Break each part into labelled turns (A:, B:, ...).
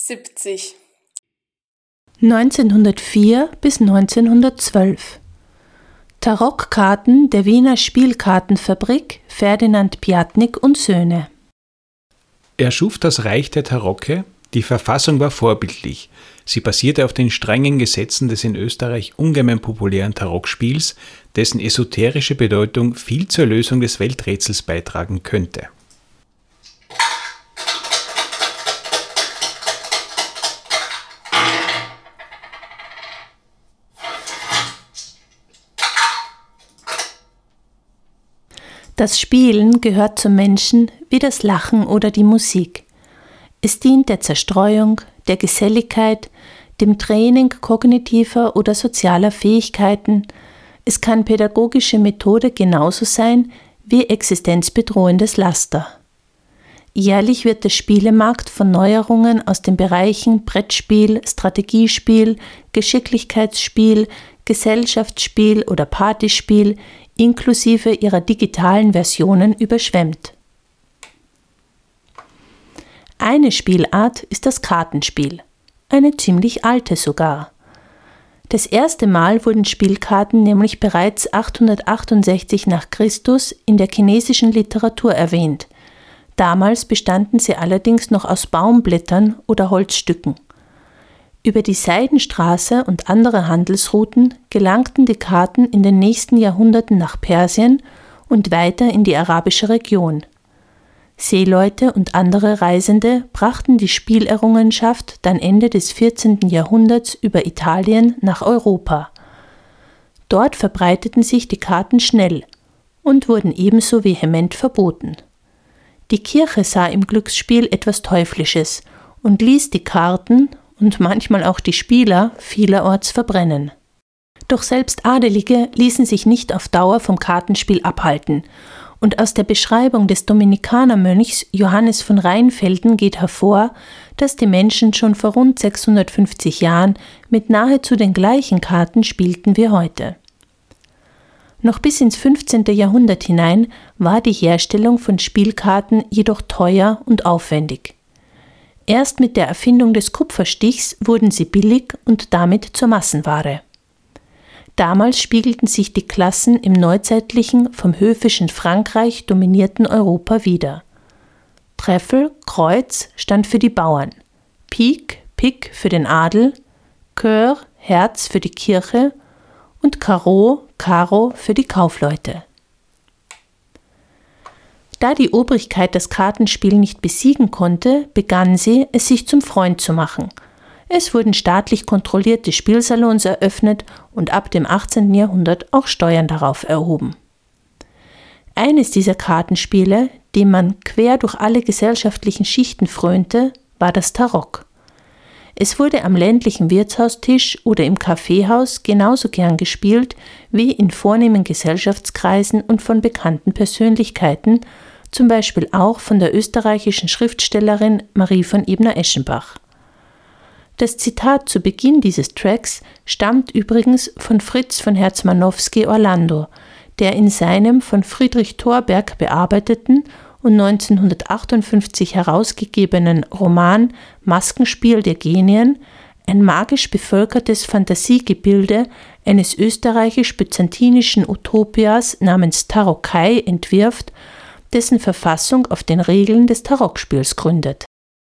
A: 70.
B: 1904 bis 1912. Tarokkarten der Wiener Spielkartenfabrik Ferdinand Piatnik und Söhne.
C: Er schuf das Reich der Tarocke. Die Verfassung war vorbildlich. Sie basierte auf den strengen Gesetzen des in Österreich ungemein populären Tarokspiels, dessen esoterische Bedeutung viel zur Lösung des Welträtsels beitragen könnte.
B: Das Spielen gehört zum Menschen wie das Lachen oder die Musik. Es dient der Zerstreuung, der Geselligkeit, dem Training kognitiver oder sozialer Fähigkeiten. Es kann pädagogische Methode genauso sein wie existenzbedrohendes Laster. Jährlich wird der Spielemarkt von Neuerungen aus den Bereichen Brettspiel, Strategiespiel, Geschicklichkeitsspiel, Gesellschaftsspiel oder Partyspiel inklusive ihrer digitalen Versionen überschwemmt. Eine Spielart ist das Kartenspiel, eine ziemlich alte sogar. Das erste Mal wurden Spielkarten nämlich bereits 868 nach Christus in der chinesischen Literatur erwähnt. Damals bestanden sie allerdings noch aus Baumblättern oder Holzstücken. Über die Seidenstraße und andere Handelsrouten gelangten die Karten in den nächsten Jahrhunderten nach Persien und weiter in die arabische Region. Seeleute und andere Reisende brachten die Spielerrungenschaft dann Ende des 14. Jahrhunderts über Italien nach Europa. Dort verbreiteten sich die Karten schnell und wurden ebenso vehement verboten. Die Kirche sah im Glücksspiel etwas Teuflisches und ließ die Karten und manchmal auch die Spieler vielerorts verbrennen. Doch selbst Adelige ließen sich nicht auf Dauer vom Kartenspiel abhalten, und aus der Beschreibung des Dominikanermönchs Johannes von Rheinfelden geht hervor, dass die Menschen schon vor rund 650 Jahren mit nahezu den gleichen Karten spielten wie heute. Noch bis ins 15. Jahrhundert hinein war die Herstellung von Spielkarten jedoch teuer und aufwendig. Erst mit der Erfindung des Kupferstichs wurden sie billig und damit zur Massenware. Damals spiegelten sich die Klassen im neuzeitlichen, vom höfischen Frankreich dominierten Europa wider. Treffel, Kreuz stand für die Bauern, Pik, Pik für den Adel, Cœur, Herz für die Kirche und Karo, Karo für die Kaufleute. Da die Obrigkeit das Kartenspiel nicht besiegen konnte, begann sie, es sich zum Freund zu machen. Es wurden staatlich kontrollierte Spielsalons eröffnet und ab dem 18. Jahrhundert auch Steuern darauf erhoben. Eines dieser Kartenspiele, dem man quer durch alle gesellschaftlichen Schichten frönte, war das Tarok. Es wurde am ländlichen Wirtshaustisch oder im Kaffeehaus genauso gern gespielt wie in vornehmen Gesellschaftskreisen und von bekannten Persönlichkeiten, zum Beispiel auch von der österreichischen Schriftstellerin Marie von Ebner-Eschenbach. Das Zitat zu Beginn dieses Tracks stammt übrigens von Fritz von Herzmanowski-Orlando, der in seinem von Friedrich Thorberg bearbeiteten und 1958 herausgegebenen Roman Maskenspiel der Genien ein magisch bevölkertes Fantasiegebilde eines österreichisch-byzantinischen Utopias namens Tarokei entwirft, dessen Verfassung auf den Regeln des Tarokspiels gründet.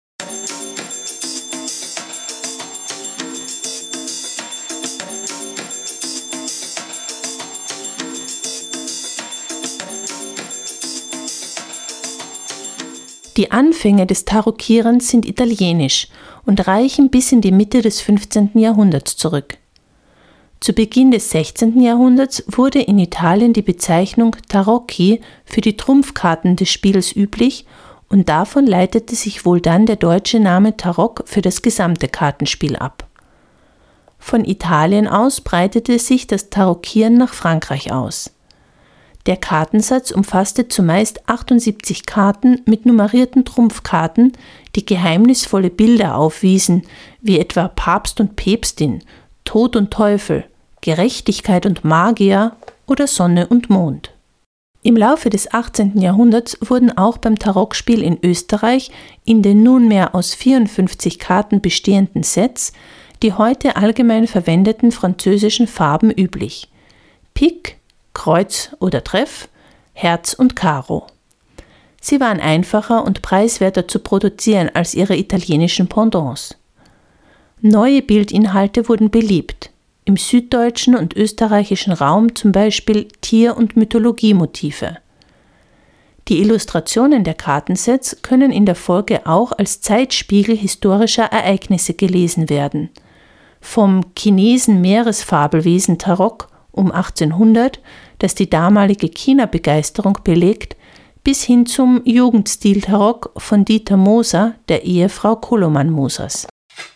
B: Die Anfänge des Tarokierens sind italienisch und reichen bis in die Mitte des 15. Jahrhunderts zurück. Zu Beginn des 16. Jahrhunderts wurde in Italien die Bezeichnung Tarocchi für die Trumpfkarten des Spiels üblich und davon leitete sich wohl dann der deutsche Name Tarok für das gesamte Kartenspiel ab. Von Italien aus breitete sich das Tarokieren nach Frankreich aus. Der Kartensatz umfasste zumeist 78 Karten mit nummerierten Trumpfkarten, die geheimnisvolle Bilder aufwiesen, wie etwa Papst und Päpstin, Tod und Teufel, Gerechtigkeit und Magier oder Sonne und Mond. Im Laufe des 18. Jahrhunderts wurden auch beim Tarockspiel in Österreich in den nunmehr aus 54 Karten bestehenden Sets die heute allgemein verwendeten französischen Farben üblich: Pik, Kreuz oder Treff, Herz und Karo. Sie waren einfacher und preiswerter zu produzieren als ihre italienischen Pendants. Neue Bildinhalte wurden beliebt, im süddeutschen und österreichischen Raum zum Beispiel Tier- und Mythologiemotive. Die Illustrationen der Kartensets können in der Folge auch als Zeitspiegel historischer Ereignisse gelesen werden. Vom Chinesen-Meeresfabelwesen Tarok um 1800, das die damalige China-Begeisterung belegt, bis hin zum Jugendstil Tarok von Dieter Moser, der Ehefrau Koloman Mosers.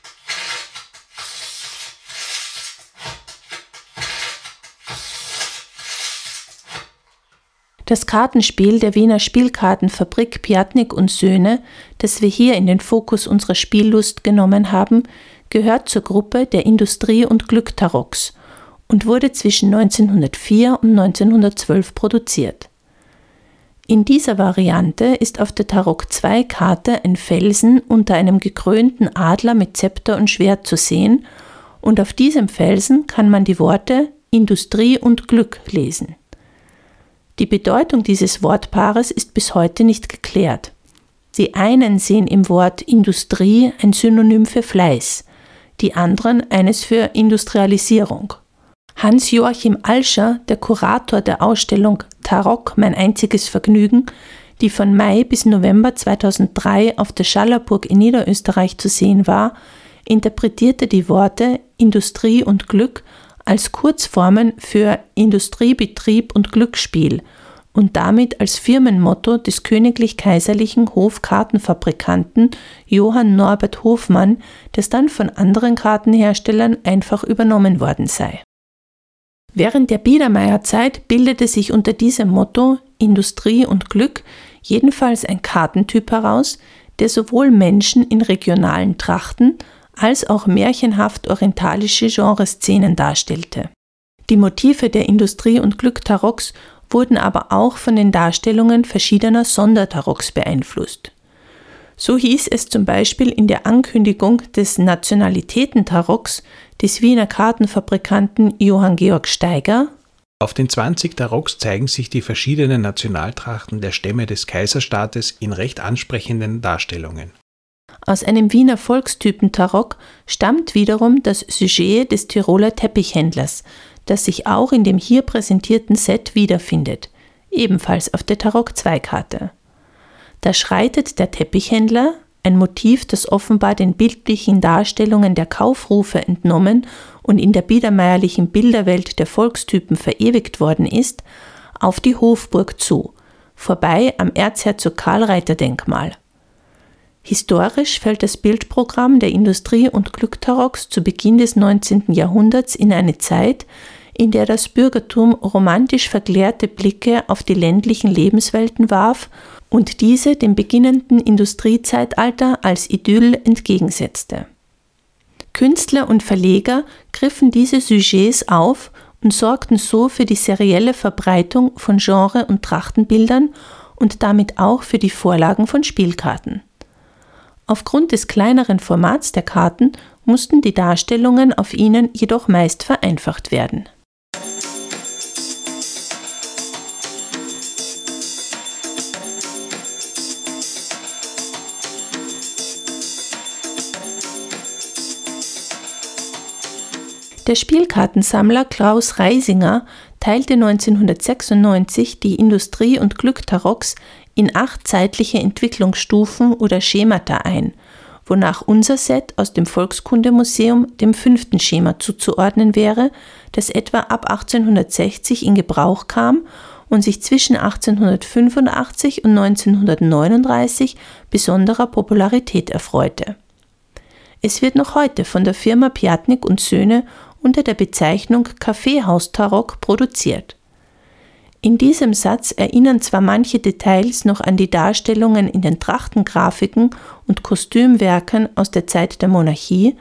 B: Das Kartenspiel der Wiener Spielkartenfabrik Piatnik und Söhne, das wir hier in den Fokus unserer Spiellust genommen haben, gehört zur Gruppe der Industrie- und Glück-Tarocks und wurde zwischen 1904 und 1912 produziert. In dieser Variante ist auf der Tarok-2-Karte ein Felsen unter einem gekrönten Adler mit Zepter und Schwert zu sehen und auf diesem Felsen kann man die Worte Industrie und Glück lesen. Die Bedeutung dieses Wortpaares ist bis heute nicht geklärt. Die einen sehen im Wort Industrie ein Synonym für Fleiß, die anderen eines für Industrialisierung. Hans-Joachim Alscher, der Kurator der Ausstellung Tarok, mein einziges Vergnügen, die von Mai bis November 2003 auf der Schallerburg in Niederösterreich zu sehen war, interpretierte die Worte Industrie und Glück als Kurzformen für Industriebetrieb und Glücksspiel und damit als Firmenmotto des königlich-kaiserlichen Hofkartenfabrikanten Johann Norbert Hofmann, das dann von anderen Kartenherstellern einfach übernommen worden sei. Während der Biedermeierzeit bildete sich unter diesem Motto Industrie und Glück jedenfalls ein Kartentyp heraus, der sowohl Menschen in regionalen Trachten als auch märchenhaft orientalische Genreszenen darstellte. Die Motive der Industrie- und Glück-Tarocks wurden aber auch von den Darstellungen verschiedener Sondertarocks beeinflusst. So hieß es zum Beispiel in der Ankündigung des Nationalitäten-Tarocks des Wiener Kartenfabrikanten Johann Georg Steiger:
C: Auf den 20 Tarocks zeigen sich die verschiedenen Nationaltrachten der Stämme des Kaiserstaates in recht ansprechenden Darstellungen.
B: Aus einem Wiener Volkstypen-Tarok stammt wiederum das Sujet des Tiroler Teppichhändlers, das sich auch in dem hier präsentierten Set wiederfindet, ebenfalls auf der Tarok-2-Karte. Da schreitet der Teppichhändler, ein Motiv, das offenbar den bildlichen Darstellungen der Kaufrufe entnommen und in der biedermeierlichen Bilderwelt der Volkstypen verewigt worden ist, auf die Hofburg zu, vorbei am Erzherzog Karl-Reiter-Denkmal. Historisch fällt das Bildprogramm der Industrie- und Glück-Tarocks zu Beginn des 19. Jahrhunderts in eine Zeit, in der das Bürgertum romantisch verklärte Blicke auf die ländlichen Lebenswelten warf und diese dem beginnenden Industriezeitalter als Idyll entgegensetzte. Künstler und Verleger griffen diese Sujets auf und sorgten so für die serielle Verbreitung von Genre- und Trachtenbildern und damit auch für die Vorlagen von Spielkarten. Aufgrund des kleineren Formats der Karten mussten die Darstellungen auf ihnen jedoch meist vereinfacht werden. Der Spielkartensammler Klaus Reisinger teilte 1996 die Industrie- und Glück-Tarocks in 8 zeitliche Entwicklungsstufen oder Schemata ein, wonach unser Set aus dem Volkskundemuseum dem 5. Schema zuzuordnen wäre, das etwa ab 1860 in Gebrauch kam und sich zwischen 1885 und 1939 besonderer Popularität erfreute. Es wird noch heute von der Firma Piatnik und Söhne unter der Bezeichnung Kaffeehaus-Tarok produziert. In diesem Satz erinnern zwar manche Details noch an die Darstellungen in den Trachtengrafiken und Kostümwerken aus der Zeit der Monarchie,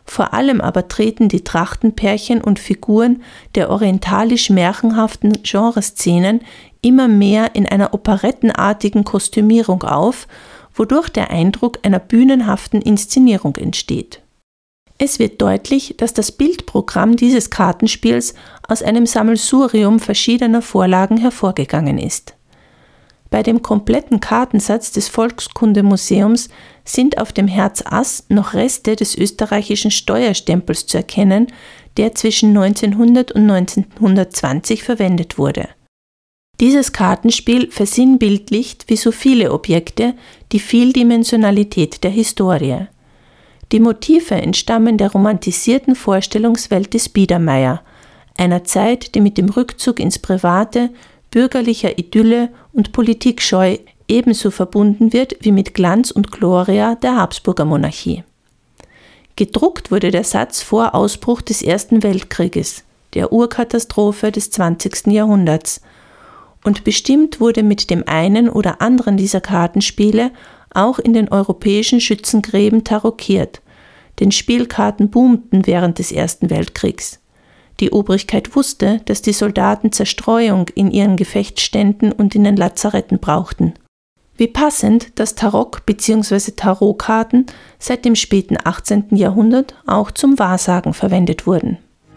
B: Vor allem aber treten die Trachtenpärchen und Figuren der orientalisch-märchenhaften Genreszenen immer mehr in einer operettenartigen Kostümierung auf, wodurch der Eindruck einer bühnenhaften Inszenierung entsteht. Es wird deutlich, dass das Bildprogramm dieses Kartenspiels aus einem Sammelsurium verschiedener Vorlagen hervorgegangen ist. Bei dem kompletten Kartensatz des Volkskundemuseums sind auf dem Herz Ass noch Reste des österreichischen Steuerstempels zu erkennen, der zwischen 1900 und 1920 verwendet wurde. Dieses Kartenspiel versinnbildlicht, wie so viele Objekte, die Vieldimensionalität der Historie. Die Motive entstammen der romantisierten Vorstellungswelt des Biedermeier, einer Zeit, die mit dem Rückzug ins Private, bürgerlicher Idylle und Politikscheu ebenso verbunden wird wie mit Glanz und Gloria der Habsburger Monarchie. Gedruckt wurde der Satz vor Ausbruch des Ersten Weltkrieges, der Urkatastrophe des 20. Jahrhunderts, und bestimmt wurde mit dem einen oder anderen dieser Kartenspiele auch in den europäischen Schützengräben tarockiert, denn Spielkarten boomten während des Ersten Weltkriegs. Die Obrigkeit wusste, dass die Soldaten Zerstreuung in ihren Gefechtsständen und in den Lazaretten brauchten. Wie passend, dass Tarok bzw. Tarotkarten seit dem späten 18. Jahrhundert auch zum Wahrsagen verwendet wurden.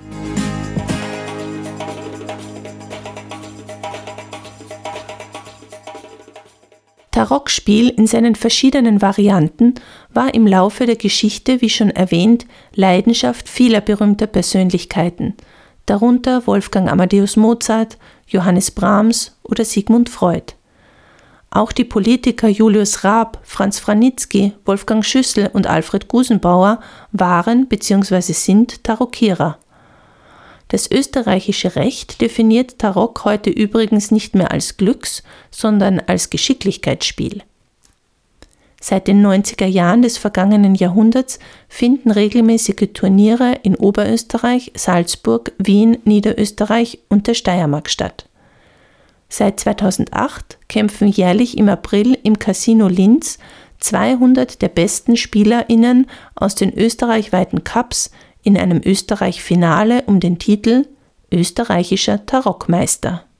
B: Tarokspiel in seinen verschiedenen Varianten war im Laufe der Geschichte, wie schon erwähnt, Leidenschaft vieler berühmter Persönlichkeiten, darunter Wolfgang Amadeus Mozart, Johannes Brahms oder Sigmund Freud. Auch die Politiker Julius Raab, Franz Vranitzky, Wolfgang Schüssel und Alfred Gusenbauer waren bzw. sind Tarockierer. Das österreichische Recht definiert Tarok heute übrigens nicht mehr als Glücks-, sondern als Geschicklichkeitsspiel. Seit den 90er Jahren des vergangenen Jahrhunderts finden regelmäßige Turniere in Oberösterreich, Salzburg, Wien, Niederösterreich und der Steiermark statt. Seit 2008 kämpfen jährlich im April im Casino Linz 200 der besten SpielerInnen aus den österreichweiten Cups in einem Österreich-Finale um den Titel Österreichischer Tarockmeister.